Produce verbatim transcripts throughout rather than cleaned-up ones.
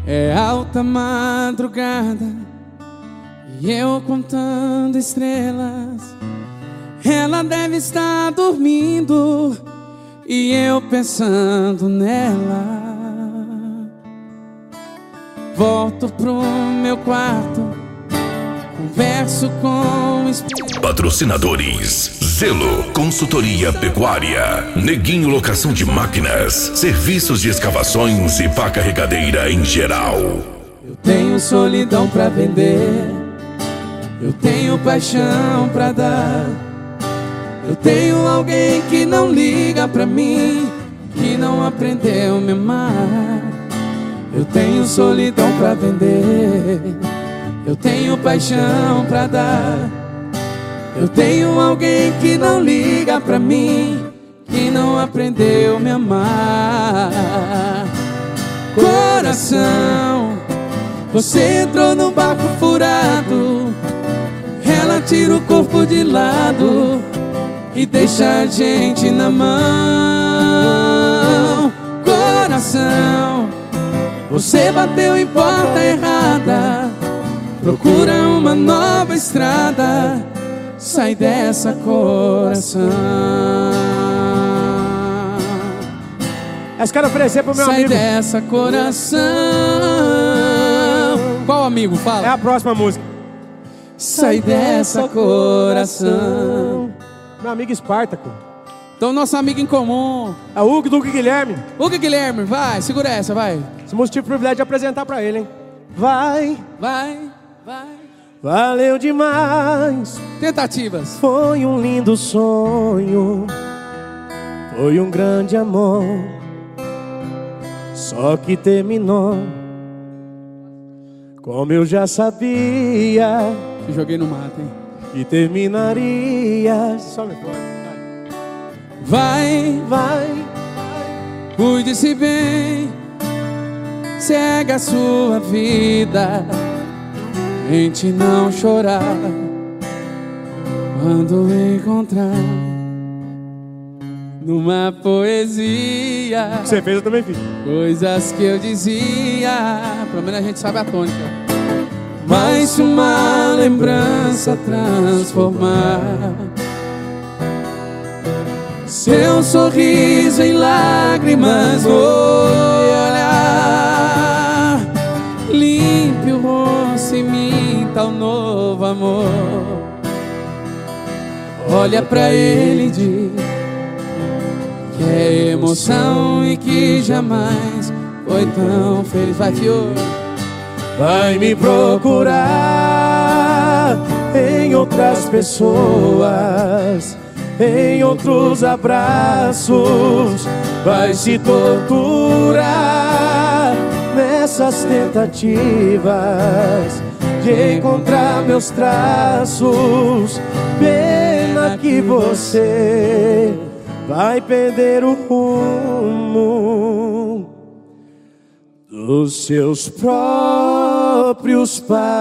É alta madrugada e eu contando estrelas. Ela deve estar dormindo e eu pensando nela. Volto pro meu quarto, converso com o espelho. Patrocinadores: Zelo Consultoria Pecuária, Neguinho Locação de Máquinas, serviços de escavações e pá carregadeira em geral. Eu tenho solidão pra vender, eu tenho paixão pra dar. Eu tenho alguém que não liga pra mim, que não aprendeu a me amar. Eu tenho solidão pra vender, eu tenho paixão pra dar. Eu tenho alguém que não liga pra mim, que não aprendeu a me amar. Coração, você entrou num barco furado, ela tira o corpo de lado e deixa a gente na mão. Coração, você bateu em porta errada, procura uma nova estrada. Sai dessa, coração. Eu quero oferecer pro meu Sai amigo. Sai dessa, coração. Qual amigo? Fala. É a próxima música. Sai dessa, coração. Meu amigo Espartaco. Então, nosso amigo em comum. É o Hugo, Duque Guilherme. Hugo Guilherme, vai, segura essa, vai. Esse músico tive o privilégio de apresentar pra ele, hein? Vai, vai, vai. Valeu demais. Tentativas. Foi um lindo sonho, foi um grande amor, só que terminou como eu já sabia. Te joguei no mato, hein? Que terminaria. Só me pode. Vai, vai, vai. Cuide-se bem, segue a sua vida. Tente não chorar quando encontrar numa poesia. O que você fez eu também fiz. Coisas que eu dizia. Pelo menos a gente sabe a tônica. Mas se uma lembrança transformar seu sorriso em lágrimas, vou olhar, limpe o rosto e minta um novo amor. Olha pra ele e diz que é emoção e que jamais foi tão feliz. Vai, Fio. Vai me procurar em outras pessoas, em outros abraços. Vai se torturar nessas tentativas de encontrar meus traços. Pena que você vai perder o rumo dos seus próprios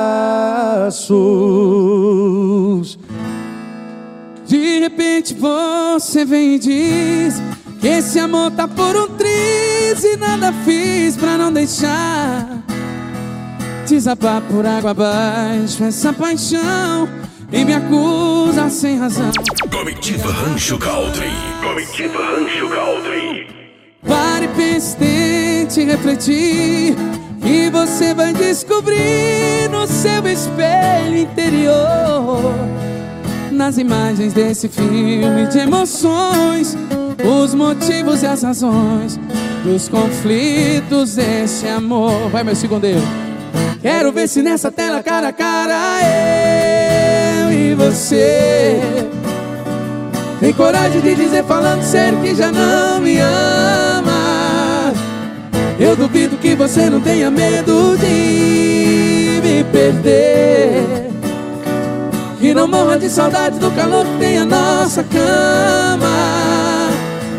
passos. De repente você vem e diz que esse amor tá por um triz e nada fiz pra não deixar desabar por água abaixo essa paixão e me acusa sem razão. Comitiva Rancho Country. Comitiva Rancho Country. Pare, pense, tente refletir, que você vai descobrir no seu espelho interior, nas imagens desse filme de emoções, os motivos e as razões dos conflitos desse amor. Vai, meu segundeiro. Quero ver se nessa tela cara a cara eu e você tem coragem de dizer falando sério que já não me ama. Eu duvido que você não tenha medo de me perder, que não morra de saudade do calor que tem a nossa cama.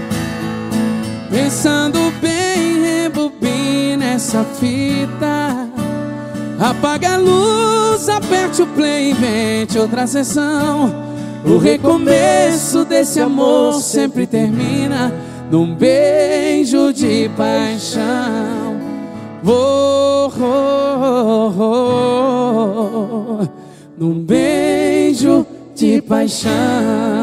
Pensando bem, rebobina essa fita, apaga a luz, aperte o play, invente outra sessão. O recomeço desse amor sempre termina num beijo de paixão. Vou oh, oh, oh, num beijo de paixão.